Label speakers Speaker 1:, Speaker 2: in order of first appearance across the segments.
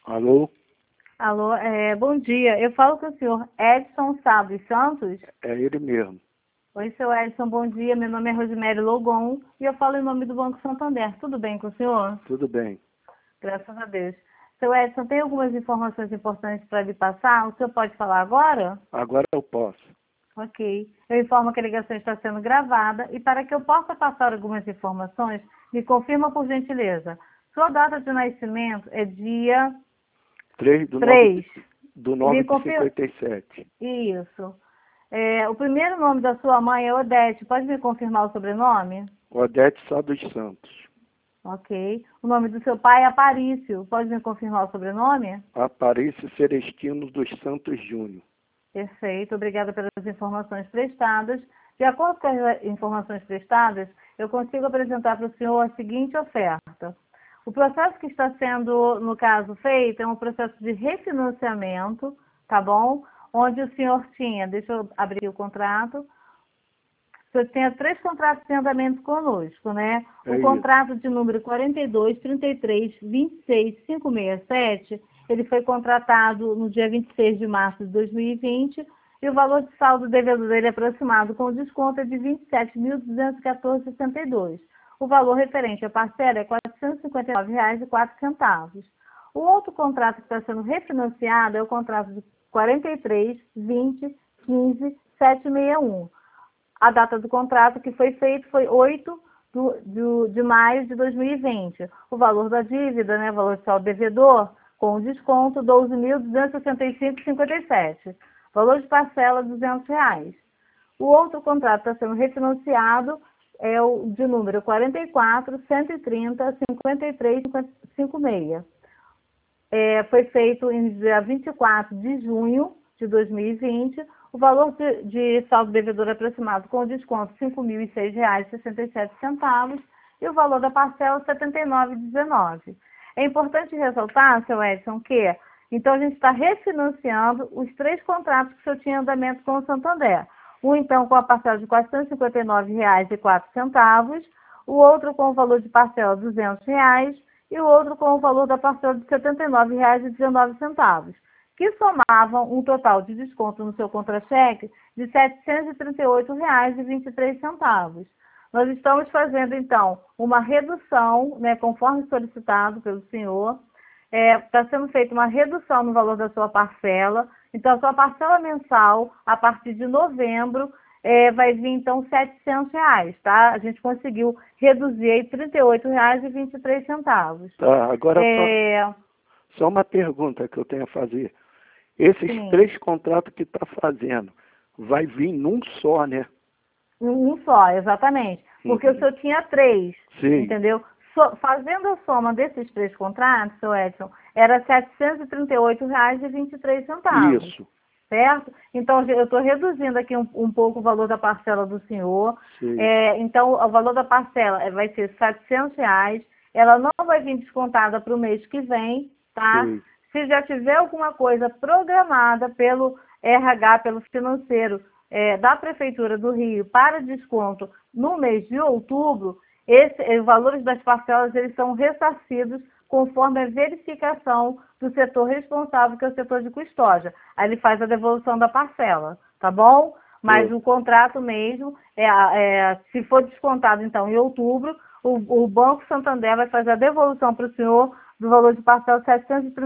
Speaker 1: Alô?
Speaker 2: Alô, bom dia. Eu falo com o senhor Edson Sabres Santos.
Speaker 1: É ele mesmo.
Speaker 2: Oi, seu Edson, bom dia. Meu nome é Rosemary Logon e eu falo em nome do Banco Santander. Tudo bem com o senhor?
Speaker 1: Tudo bem.
Speaker 2: Graças a Deus. Seu Edson, tem algumas informações importantes para lhe passar? O senhor pode falar agora?
Speaker 1: Agora eu posso.
Speaker 2: Ok. Eu informo que a ligação está sendo gravada e para que eu possa passar algumas informações, me confirma por gentileza. Sua data de nascimento é dia
Speaker 1: 3 do 9
Speaker 2: 3.
Speaker 1: do
Speaker 2: Me
Speaker 1: 9 de
Speaker 2: confirma.
Speaker 1: 57.
Speaker 2: Isso. O primeiro nome da sua mãe é Odete. Pode me confirmar o sobrenome?
Speaker 1: Odete Sá dos Santos.
Speaker 2: Ok. O nome do seu pai é Aparício. Pode me confirmar o sobrenome?
Speaker 1: Aparício Celestino dos Santos Júnior.
Speaker 2: Perfeito. Obrigada pelas informações prestadas. De acordo com as informações prestadas, eu consigo apresentar para o senhor a seguinte oferta. O processo que está sendo, no caso, feito é um processo de refinanciamento, tá bom? Onde o senhor tinha, deixa eu abrir o contrato, o senhor tinha 3 contratos em andamento conosco, né?
Speaker 1: É
Speaker 2: O
Speaker 1: isso.
Speaker 2: contrato de número 42, 33, 26, 567, ele foi contratado no dia 26 de março de 2020 e o valor de saldo devedor dele aproximado com desconto é de R$ 27.214,62. O valor referente à parcela é R$ 459,04. O outro contrato que está sendo refinanciado é o contrato de 43, 20, 15, 761. A data do contrato que foi feito foi 8 de maio de 2020. O valor da dívida, né, valor de saldo devedor, com desconto, R$ 12.265,57. Valor de parcela, R$ 200. O outro contrato está sendo refinanciado, é o de número 44, 130, 53, 56. Foi feito em dia 24 de junho de 2020. O valor de saldo devedor aproximado com desconto R$ 5.006,67 e o valor da parcela R$ 79,19. É importante ressaltar, seu Edson, que então a gente está refinanciando os 3 contratos que o senhor tinha em andamento com o Santander. Um então com a parcela de R$ 459,04, o outro com o valor de parcela R$ 200 e o outro com o valor da parcela de R$ 79,19, que somavam um total de desconto no seu contra-cheque de R$ 738,23. Nós estamos fazendo, então, uma redução, né, conforme solicitado pelo senhor. Está sendo feita uma redução no valor da sua parcela. Então, a sua parcela mensal, a partir de novembro, vai vir, então, R$ 700, tá? A gente conseguiu reduzir aí R$ 38,23.
Speaker 1: Tá, agora só uma pergunta que eu tenho a fazer. Esses
Speaker 2: Sim.
Speaker 1: 3 contratos que está fazendo, vai vir num só, né?
Speaker 2: Um só, exatamente. Porque o senhor tinha 3,
Speaker 1: Sim.
Speaker 2: entendeu? Fazendo a soma desses 3 contratos, seu Edson, era R$ 738,23.
Speaker 1: Isso.
Speaker 2: Certo? Então, eu estou reduzindo aqui um pouco o valor da parcela do senhor.
Speaker 1: Sim.
Speaker 2: Então, o valor da parcela vai ser R$ 700. Ela não vai vir descontada para o mês que vem, tá?
Speaker 1: Sim.
Speaker 2: Se já tiver alguma coisa programada pelo RH, pelo financeiro da Prefeitura do Rio para desconto no mês de outubro, os valores das parcelas eles são ressarcidos conforme a verificação do setor responsável, que é o setor de custódia. Aí ele faz a devolução da parcela, tá bom? Mas o contrato mesmo, se for descontado então em outubro, o Banco Santander vai fazer a devolução para o senhor do valor de parcela R$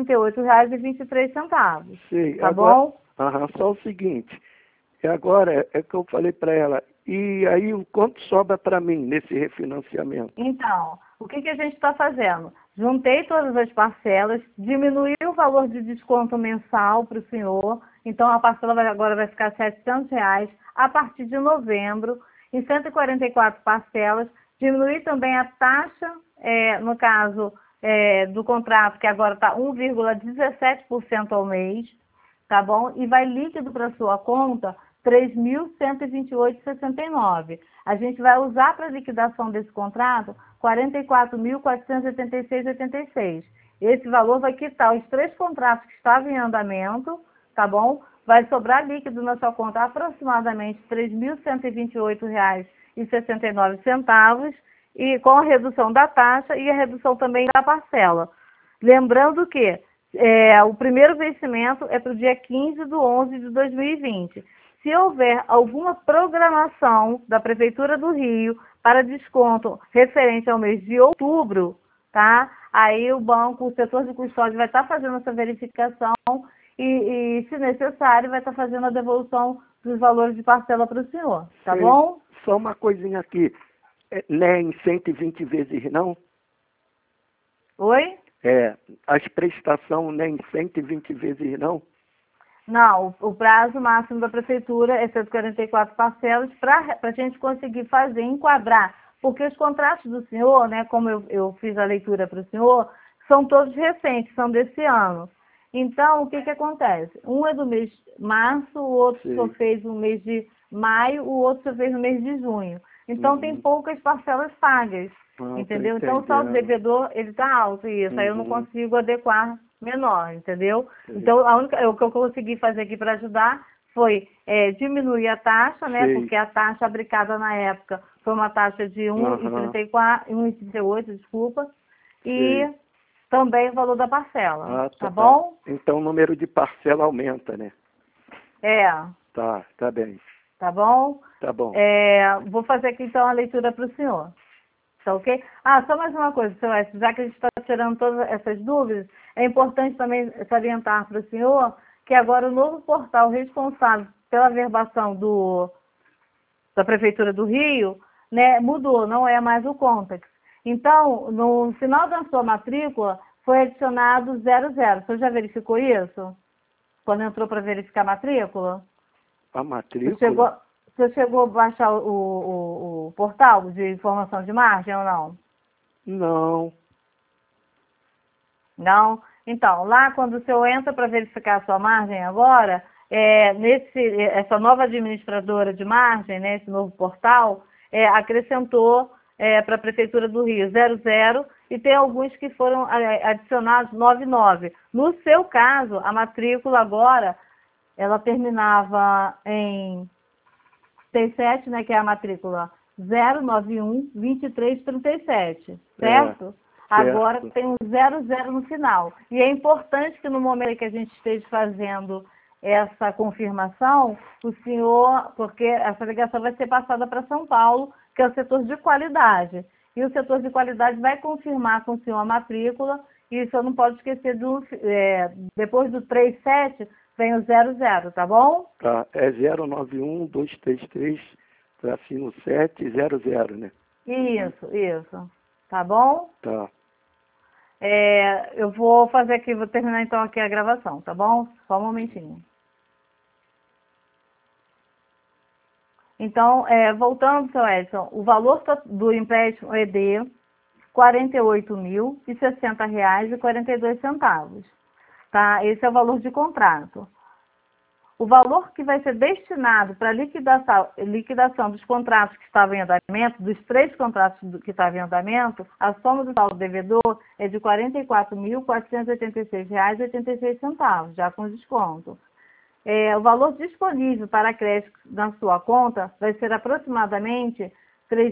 Speaker 2: 738,23.
Speaker 1: Sim.
Speaker 2: Tá
Speaker 1: Agora,
Speaker 2: bom?
Speaker 1: só o seguinte. Agora é que eu falei para ela. E aí, o quanto sobra para mim nesse refinanciamento?
Speaker 2: Então, o que a gente está fazendo? Juntei todas as parcelas, diminuí o valor de desconto mensal para o senhor, então a parcela agora vai ficar R$ 700 a partir de novembro, em 144 parcelas. Diminuí também a taxa, no caso do contrato, que agora está 1,17% ao mês, tá bom? E vai líquido para sua conta R$ 3.128,69. A gente vai usar para liquidação desse contrato R$ 44.486,86. Esse valor vai quitar os 3 contratos que estavam em andamento, tá bom? Vai sobrar líquido na sua conta aproximadamente R$ 3.128,69 e com a redução da taxa e a redução também da parcela. Lembrando que O primeiro vencimento é para o dia 15/11/2020. Se houver alguma programação da Prefeitura do Rio para desconto referente ao mês de outubro, tá? Aí o banco, o setor de custódia vai estar fazendo essa verificação e, se necessário, vai estar fazendo a devolução dos valores de parcela para o senhor, tá bom?
Speaker 1: Só uma coisinha aqui, não é em 120 vezes não?
Speaker 2: Oi?
Speaker 1: As prestações nem 120 vezes não?
Speaker 2: Não, o prazo máximo da prefeitura é 144 parcelas para a gente conseguir fazer, enquadrar, porque os contratos do senhor, né, como eu fiz a leitura para o senhor, são todos recentes, são desse ano. Então, o que acontece? Um é do mês de março, o outro só fez no mês de maio, o outro só fez no mês de junho. Então, tem poucas parcelas pagas. Entendeu? Então o saldo devedor, ele está alto, isso. Aí eu não consigo adequar menor, entendeu? Então o que eu consegui fazer aqui para ajudar foi diminuir a taxa, né? Porque a taxa aplicada na época foi uma taxa de 1,38, desculpa, e também o valor da parcela, tá bom?
Speaker 1: Então o número de parcela aumenta, né? Tá bem.
Speaker 2: Tá bom?
Speaker 1: Tá bom.
Speaker 2: Vou fazer aqui então a leitura para o senhor. Tá ok? Só mais uma coisa, seu Edson, já que a gente está tirando todas essas dúvidas, é importante também salientar para o senhor que agora o novo portal responsável pela verbação da Prefeitura do Rio, né, mudou, não é mais o Contax. Então, no final da sua matrícula, foi adicionado 00. O senhor já verificou isso? Quando entrou para verificar a matrícula?
Speaker 1: A matrícula?
Speaker 2: Você chegou a baixar o portal de informação de margem ou não?
Speaker 1: Não.
Speaker 2: Não? Então, lá quando o senhor entra para verificar a sua margem agora, essa nova administradora de margem, né, esse novo portal, acrescentou para a Prefeitura do Rio 00 e tem alguns que foram adicionados 99. No seu caso, a matrícula agora, ela terminava em 37, né, que é a matrícula 091-2337, certo? Agora tem um 00 no final. E é importante que no momento que a gente esteja fazendo essa confirmação, o senhor, porque essa ligação vai ser passada para São Paulo, que é o setor de qualidade. E o setor de qualidade vai confirmar com o senhor a matrícula, e o senhor não pode esquecer depois do 37, vem o 00, tá bom?
Speaker 1: Tá, é 091-233-700, né?
Speaker 2: Isso. Tá bom?
Speaker 1: Tá.
Speaker 2: Eu vou fazer aqui, vou terminar então aqui a gravação, tá bom? Só um momentinho. Então, voltando, seu Edson, o valor do empréstimo é de R$ 48.060,42. Tá? Esse é o valor de contrato. O valor que vai ser destinado para liquidação dos contratos que estavam em andamento, dos 3 contratos que estavam em andamento, a soma do saldo devedor é de R$ 44.486,86, já com desconto. O valor disponível para crédito na sua conta vai ser aproximadamente R$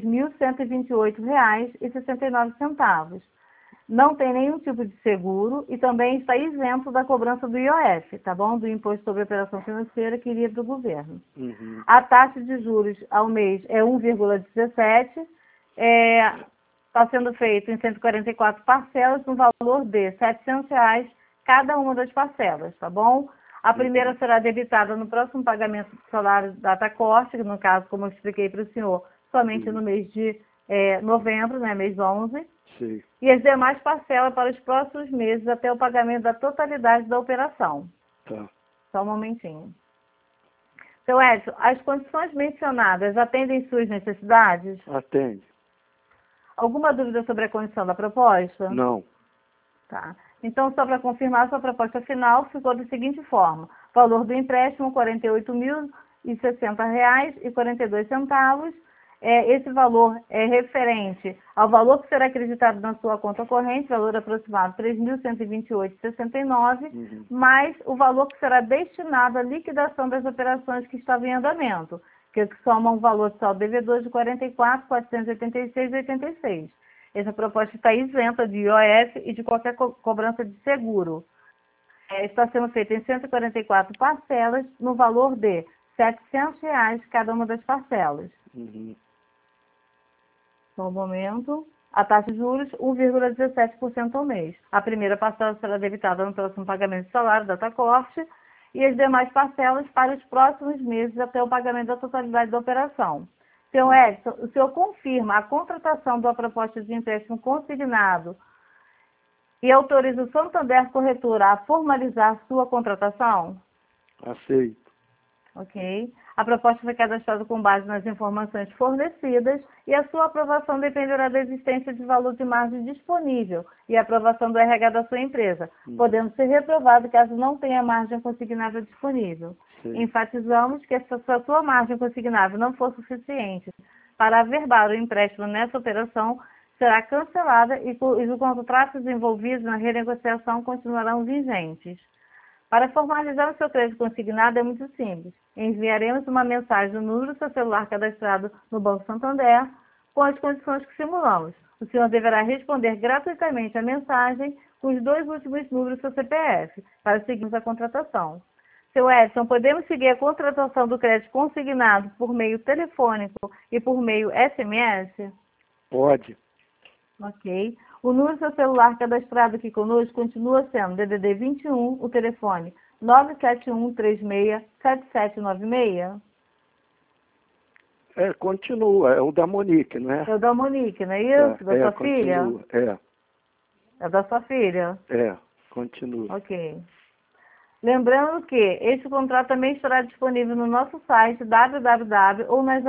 Speaker 2: 3.128,69. Não tem nenhum tipo de seguro e também está isento da cobrança do IOF, tá bom? Do Imposto sobre Operação Financeira que iria do governo. A taxa de juros ao mês é 1,17, está sendo feito em 144 parcelas, no valor de R$ 700 cada uma das parcelas, tá bom? A primeira será debitada no próximo pagamento do salário data corte, que no caso, como eu expliquei para o senhor, somente no mês de novembro, né, mês 11.
Speaker 1: Sim.
Speaker 2: E as demais parcelas para os próximos meses até o pagamento da totalidade da operação.
Speaker 1: Tá.
Speaker 2: Só um momentinho. Seu Edson, as condições mencionadas atendem suas necessidades?
Speaker 1: Atende.
Speaker 2: Alguma dúvida sobre a condição da proposta?
Speaker 1: Não.
Speaker 2: Tá. Então, só para confirmar, sua proposta final ficou da seguinte forma. Valor do empréstimo, R$ 48.060,42. Esse valor é referente ao valor que será acreditado na sua conta corrente, valor aproximado R$ 3.128,69, mais o valor que será destinado à liquidação das operações que estavam em andamento, que soma um valor de saldo devedor de R$ 44.486,86. Essa proposta está isenta de IOF e de qualquer cobrança de seguro. está sendo feita em 144 parcelas, no valor de R$ 700 cada uma das parcelas. Só um momento. A taxa de juros, 1,17% ao mês. A primeira parcela será debitada no próximo pagamento de salário, data corte, e as demais parcelas para os próximos meses até o pagamento da totalidade da operação. Senhor Edson, o senhor confirma a contratação da proposta de empréstimo consignado e autoriza o Santander Corretora a formalizar sua contratação?
Speaker 1: Aceito.
Speaker 2: Ok. A proposta foi cadastrada com base nas informações fornecidas e a sua aprovação dependerá da existência de valor de margem disponível e a aprovação do RH da sua empresa, podendo ser reprovado caso não tenha margem consignável disponível.
Speaker 1: Sim.
Speaker 2: Enfatizamos que se a sua margem consignável não for suficiente para averbar o empréstimo nessa operação, será cancelada e os contratos envolvidos na renegociação continuarão vigentes. Para formalizar o seu crédito consignado é muito simples. Enviaremos uma mensagem no número do seu celular cadastrado no Banco Santander com as condições que simulamos. O senhor deverá responder gratuitamente a mensagem com os 2 últimos números do seu CPF para seguirmos a contratação. Seu Edson, podemos seguir a contratação do crédito consignado por meio telefônico e por meio SMS?
Speaker 1: Pode.
Speaker 2: Ok. O número do seu celular cadastrado aqui conosco continua sendo DDD 21, o telefone 971367796.
Speaker 1: Continua. É o da Monique, não é?
Speaker 2: É o da Monique, não é isso? Da sua filha?
Speaker 1: Continua.
Speaker 2: É da sua filha?
Speaker 1: Continua.
Speaker 2: Ok. Lembrando que este contrato também estará disponível no nosso site www ou na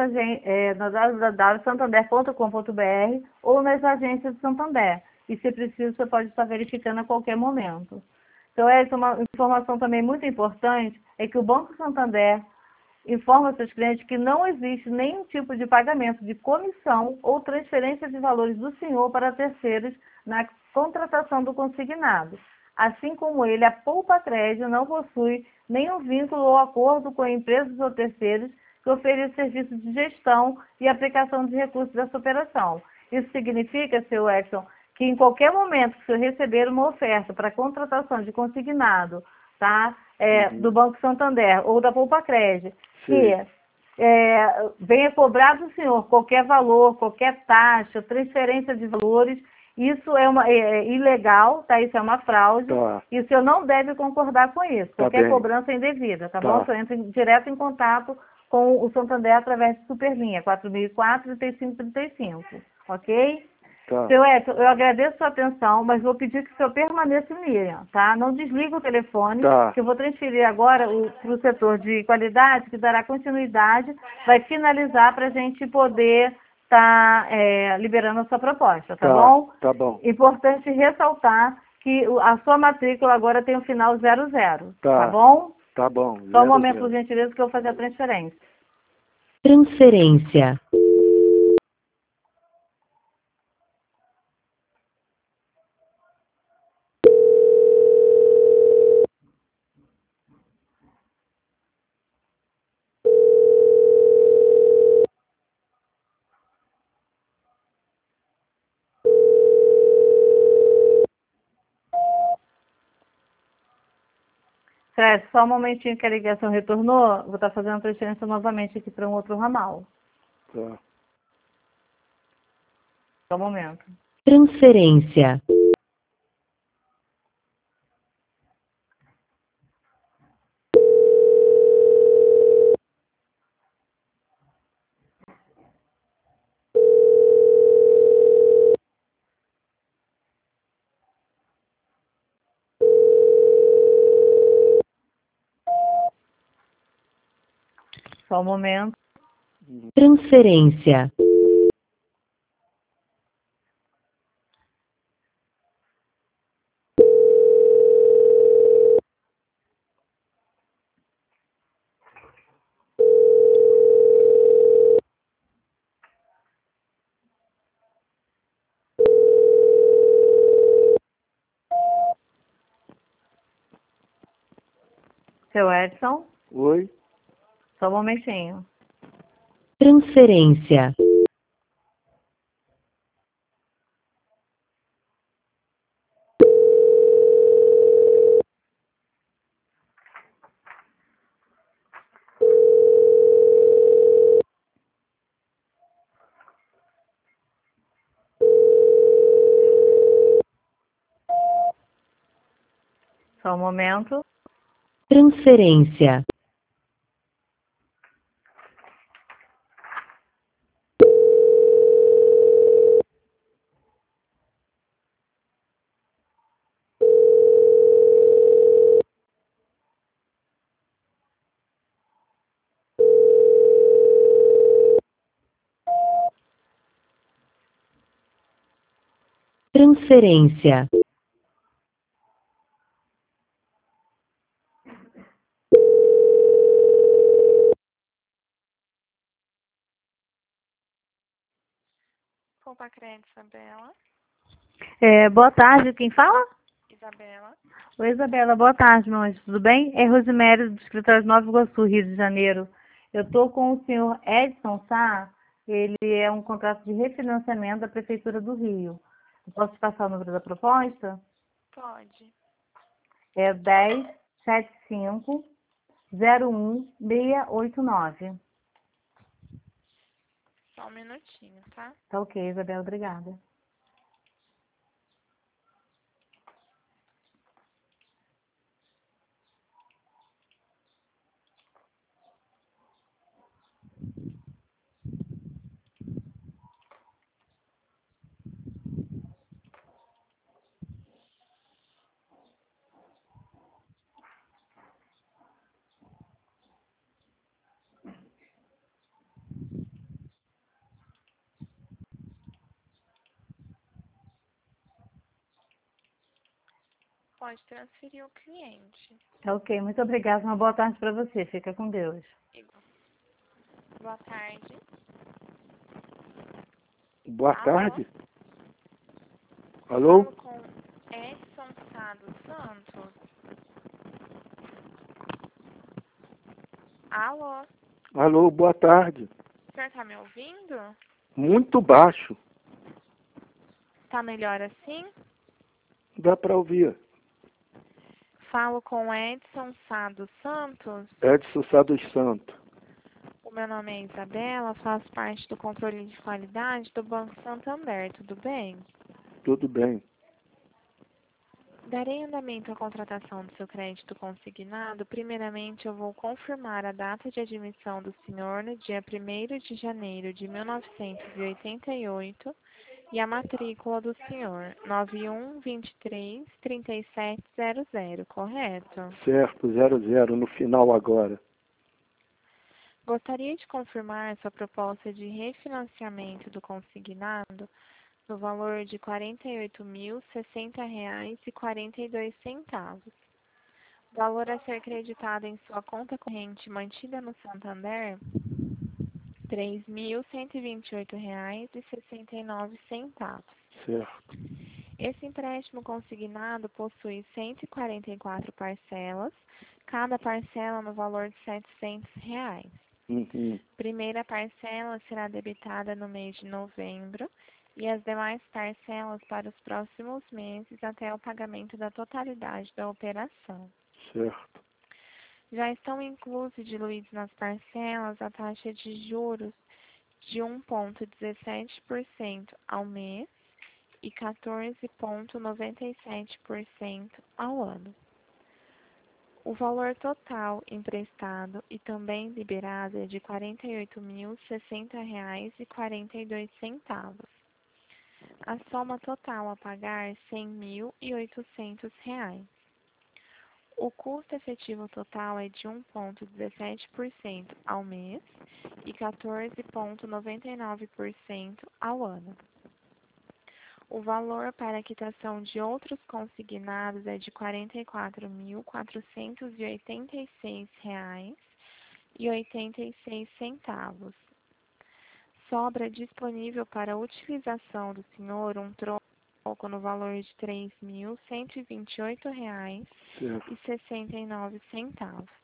Speaker 2: www.santander.com.br ou nas agências de Santander. E se preciso, você pode estar verificando a qualquer momento. Então, essa é uma informação também muito importante, é que o Banco Santander informa seus clientes que não existe nenhum tipo de pagamento de comissão ou transferência de valores do senhor para terceiros na contratação do consignado. Assim como ele, a Poupa Crédito não possui nenhum vínculo ou acordo com empresas ou terceiros que ofereçam serviços de gestão e aplicação de recursos dessa operação. Isso significa, seu Edson, que em qualquer momento que o senhor receber uma oferta para contratação de consignado, tá? Do Banco Santander ou da Poupa Crédito, que venha cobrar do senhor qualquer valor, qualquer taxa, transferência de valores, isso é ilegal, tá? Isso é uma fraude.
Speaker 1: Tá.
Speaker 2: E o senhor não deve concordar com isso. Qualquer cobrança é indevida, tá bom? O senhor entra direto em contato com o Santander através de Superlinha, 4004-3535, ok?
Speaker 1: Tá.
Speaker 2: Seu Edson, eu agradeço a sua atenção, mas vou pedir que o senhor permaneça em linha, tá? Não desliga o telefone, que eu vou transferir agora para o setor de qualidade, que dará continuidade, vai finalizar para a gente poder estar liberando a sua proposta, tá bom?
Speaker 1: Tá bom.
Speaker 2: Importante ressaltar que a sua matrícula agora tem o final 00, tá bom?
Speaker 1: Tá bom.
Speaker 2: Só um momento, por gentileza, que eu vou fazer a transferência.
Speaker 3: Transferência.
Speaker 2: Fred, só um momentinho que a ligação retornou, vou estar fazendo a transferência novamente aqui para um outro ramal.
Speaker 1: Tá.
Speaker 2: Só um momento.
Speaker 3: Transferência.
Speaker 2: Só um momento.
Speaker 3: Transferência.
Speaker 2: Seu Edson,
Speaker 1: Oi?
Speaker 2: só um momentinho.
Speaker 3: Transferência.
Speaker 2: Só um momento.
Speaker 3: Transferência. Transferência.
Speaker 4: Poupa Crédito, Isabela.
Speaker 2: Boa tarde, quem fala?
Speaker 4: Isabela.
Speaker 2: Oi, Isabela, boa tarde, meu anjo, tudo bem? É Rosimério, do escritório de Nova Iguaçu, Rio de Janeiro. Eu estou com o senhor Edson Sá, ele é um contrato de refinanciamento da Prefeitura do Rio. Eu posso te passar o número da proposta?
Speaker 4: Pode.
Speaker 2: É 1075-01689.
Speaker 4: Só um minutinho, tá?
Speaker 2: Tá ok, Isabela, obrigada.
Speaker 4: Pode transferir o cliente.
Speaker 2: Tá ok, muito obrigada. Uma boa tarde para você. Fica com Deus.
Speaker 4: Igual. Boa tarde.
Speaker 1: Boa
Speaker 4: Alô?
Speaker 1: tarde. Alô?
Speaker 4: Falo com Edson Sá dos Santos. Alô?
Speaker 1: Alô, boa tarde.
Speaker 4: O senhor tá me ouvindo?
Speaker 1: Muito baixo.
Speaker 4: Tá melhor assim?
Speaker 1: Dá para ouvir.
Speaker 4: Falo com Edson Sá dos Santos.
Speaker 1: Edson Sá dos Santos.
Speaker 4: O meu nome é Isabela, faço parte do controle de qualidade do Banco Santander, tudo bem?
Speaker 1: Tudo bem.
Speaker 4: Darei andamento à contratação do seu crédito consignado. Primeiramente, eu vou confirmar a data de admissão do senhor no dia 1º de janeiro de 1988 e a matrícula do senhor 91233700, correto?
Speaker 1: Certo, 00 no final agora.
Speaker 4: Gostaria de confirmar sua proposta de refinanciamento do consignado no valor de R$ 48.060,42. Valor a ser creditado em sua conta corrente mantida no Santander, R$ 3.128,69.
Speaker 1: Certo.
Speaker 4: Esse empréstimo consignado possui 144 parcelas, cada parcela no valor de R$ 700.
Speaker 1: Uhum.
Speaker 4: Primeira parcela será debitada no mês de novembro e as demais parcelas para os próximos meses até o pagamento da totalidade da operação.
Speaker 1: Certo.
Speaker 4: Já estão inclusos e diluídos nas parcelas a taxa de juros de 1,17% ao mês e 14,97% ao ano. O valor total emprestado e também liberado é de R$ 48.060,42. A soma total a pagar é R$ 100.800. O custo efetivo total é de 1,17% ao mês e 14,99% ao ano. O valor para a quitação de outros consignados é de R$ 44.486,86. Sobra disponível para utilização do senhor um troco no valor de R$ 3.128,69.
Speaker 1: Certo.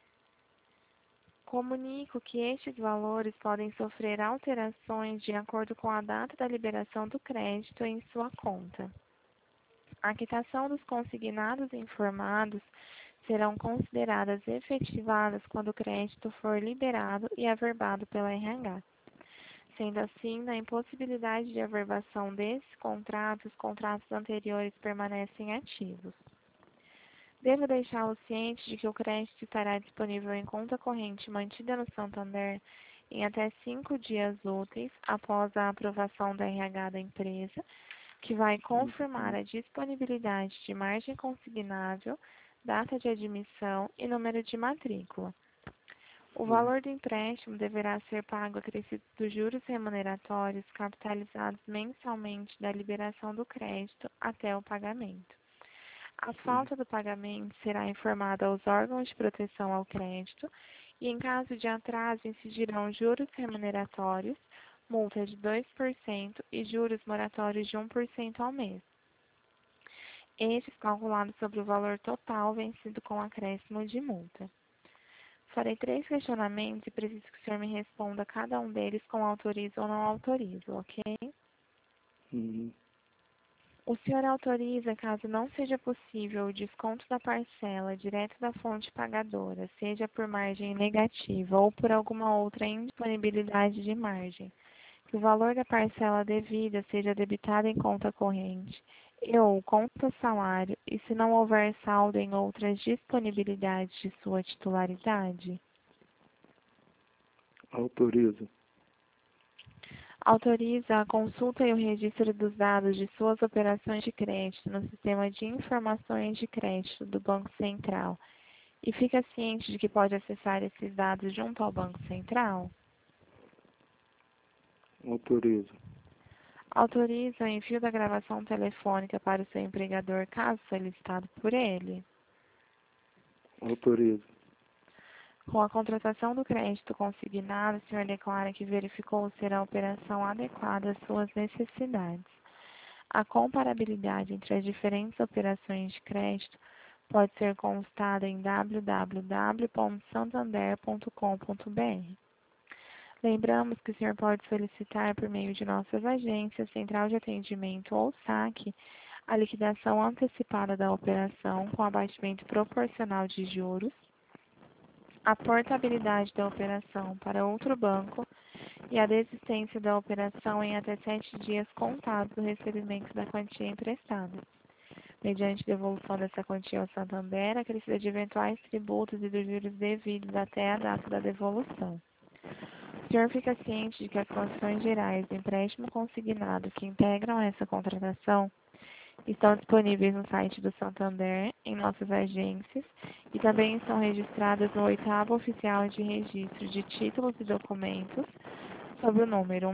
Speaker 4: Comunico que estes valores podem sofrer alterações de acordo com a data da liberação do crédito em sua conta. A quitação dos consignados informados serão consideradas efetivadas quando o crédito for liberado e averbado pela RH. Sendo assim, na impossibilidade de averbação desses contratos, os contratos anteriores permanecem ativos. Devo deixá-lo ciente de que o crédito estará disponível em conta corrente mantida no Santander em até 5 dias úteis após a aprovação da RH da empresa, que vai confirmar a disponibilidade de margem consignável, data de admissão e número de matrícula. O valor do empréstimo deverá ser pago acrescido dos juros remuneratórios capitalizados mensalmente da liberação do crédito até o pagamento. A falta do pagamento será informada aos órgãos de proteção ao crédito e, em caso de atraso, incidirão juros remuneratórios, multa de 2% e juros moratórios de 1% ao mês. Estes calculados sobre o valor total vencido com acréscimo de multa. Farei 3 questionamentos e preciso que o senhor me responda cada um deles com autorizo ou não autorizo, ok? O senhor autoriza, caso não seja possível, o desconto da parcela direto da fonte pagadora, seja por margem negativa ou por alguma outra indisponibilidade de margem, que o valor da parcela devida seja debitado em conta corrente ou conta salário e se não houver saldo em outras disponibilidades de sua titularidade?
Speaker 1: Autorizo.
Speaker 4: Autoriza a consulta e o registro dos dados de suas operações de crédito no Sistema de Informações de Crédito do Banco Central e fica ciente de que pode acessar esses dados junto ao Banco Central?
Speaker 1: Autorizo.
Speaker 4: Autoriza o envio da gravação telefônica para o seu empregador, caso solicitado por ele?
Speaker 1: Autorizo.
Speaker 4: Com a contratação do crédito consignado, o senhor declara que verificou ser a operação adequada às suas necessidades. A comparabilidade entre as diferentes operações de crédito pode ser constada em www.santander.com.br. Lembramos que o senhor pode solicitar por meio de nossas agências, central de atendimento ou saque, a liquidação antecipada da operação com abatimento proporcional de juros, a portabilidade da operação para outro banco e a desistência da operação em até 7 dias contados do recebimento da quantia emprestada. Mediante devolução dessa quantia ao Santander, acrescida de eventuais tributos e dos juros devidos até a data da devolução. O senhor fica ciente de que as condições gerais do empréstimo consignado que integram essa contratação estão disponíveis no site do Santander, em nossas agências, e também estão registradas no 8º Oficial de Registro de Títulos e Documentos, sob o número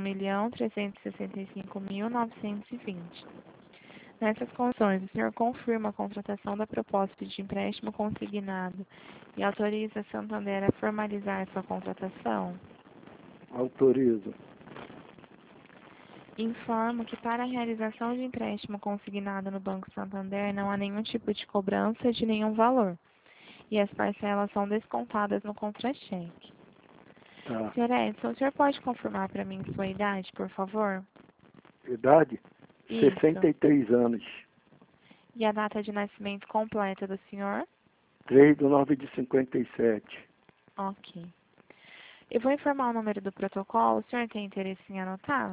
Speaker 4: 1.365.920. Nessas condições, o senhor confirma a contratação da proposta de empréstimo consignado e autoriza a Santander a formalizar sua contratação?
Speaker 1: Autorizo.
Speaker 4: Informo que para a realização de empréstimo consignado no Banco Santander não há nenhum tipo de cobrança de nenhum valor e as parcelas são descontadas no contra-cheque.
Speaker 1: Tá.
Speaker 4: Senhor Edson, o senhor pode confirmar para mim sua idade, por favor?
Speaker 1: Idade?
Speaker 4: Isso.
Speaker 1: 63 anos.
Speaker 4: E a data de nascimento completa do senhor?
Speaker 1: 3/9/57.
Speaker 4: Ok. Eu vou informar o número do protocolo. O senhor tem interesse em anotar?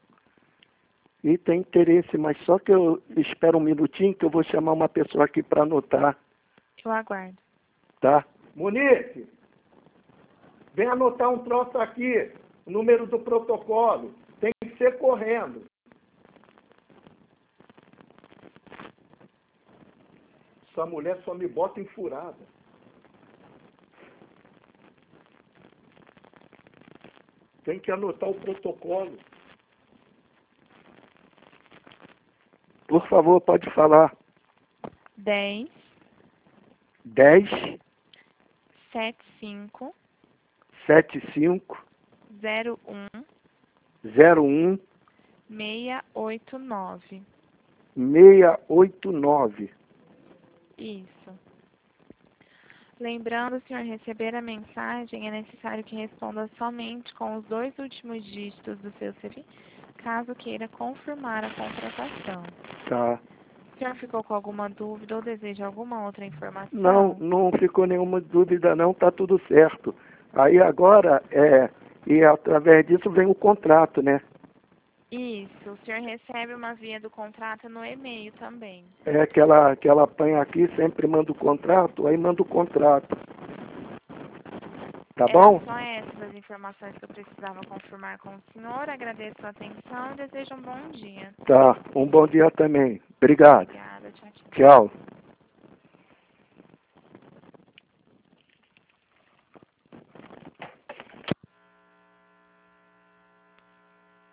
Speaker 1: E tem interesse, mas só que eu espero um minutinho que eu vou chamar uma pessoa aqui para anotar,
Speaker 4: Eu aguardo.
Speaker 1: tá? Muniz, vem anotar um troço aqui, o número do protocolo. Tem que ser correndo. Essa mulher só me bota em furada. Tem que anotar o protocolo. Por favor, pode falar.
Speaker 4: 10
Speaker 1: 10
Speaker 4: 75
Speaker 1: 75
Speaker 4: 01
Speaker 1: 01
Speaker 4: 689.
Speaker 1: 689.
Speaker 4: Isso. Lembrando, senhor, receber a mensagem, é necessário que responda somente com os 2 últimos dígitos do seu CPF, caso queira confirmar a contratação.
Speaker 1: Tá.
Speaker 4: O senhor ficou com alguma dúvida ou deseja alguma outra informação?
Speaker 1: Não ficou nenhuma dúvida não, tá tudo certo. Aí agora, e através disso vem o contrato, né?
Speaker 4: Isso, o senhor recebe uma via do contrato no e-mail também.
Speaker 1: É que ela apanha aqui, sempre manda o contrato, aí manda o contrato. Tá bom?
Speaker 4: Só essas as informações que eu precisava confirmar com o senhor. Agradeço a atenção e desejo um bom dia.
Speaker 1: Tá, um bom dia também. Obrigado.
Speaker 4: Obrigada, tchau, tchau.
Speaker 1: Tchau.